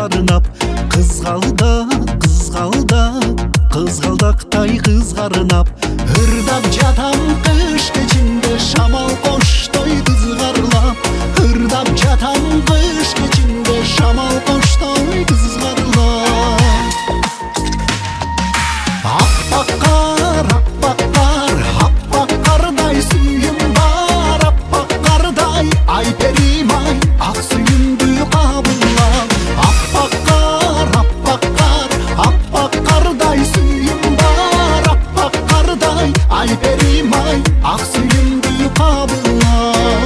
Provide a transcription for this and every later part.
кызгарынап, кызгалдактай кызгарынап, ырдап жатам кыш кечинде шамал коштой кызгарлап, ырдап жатам кыш кечинде шамал коштой кызгарлап. Аппак кардай сүйүм бар, аппак кардай ай перим ай, ак сүйүмдү кабыллап. Аппак кардай сүйүм бар, аппак кардай ай перим ай, ак сүйүмдү кабыллап.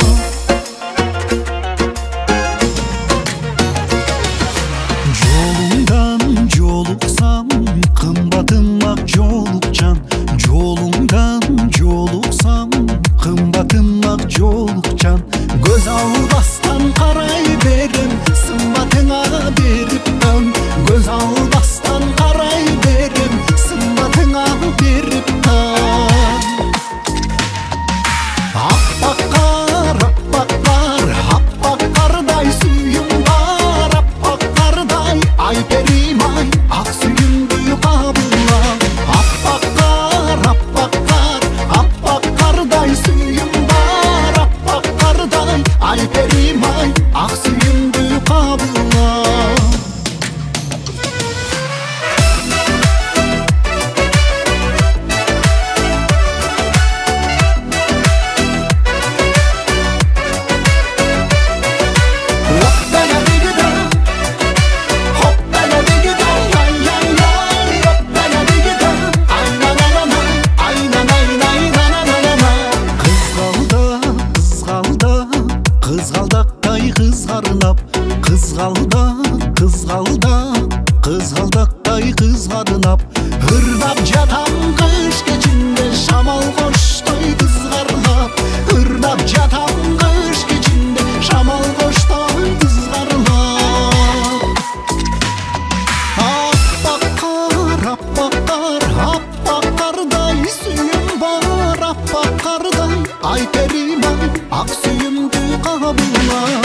Жолуңдан жолуксам, кымбатым ак жолукчан. Жолуңдан жолуксам, кымбатым ак жолукчан. Көз албастан карай берем, сымбатыңа бериптен. Көз албастан карай берем, сымбатыңа бериптен. Аппак кардай сүйүм бар, аппак кардай ай перим ай, ак сүйүмдү кабыллап. Аппак кардай сүйүм бар, аппак кардай ай перим ай, ак сүйүмдү кабыллап. Кызгалдактай кызгарынап, кызгалдактай кызгарынап, ырдап жатам кыш кечинде шамал коштой кызгарлап, ырдап жатам кыш кечинде шамал коштой кызгарлап. Аппак кардай сүйүм бар, аппак кардай ай перим ай, ак сүйүмдү кабыллап.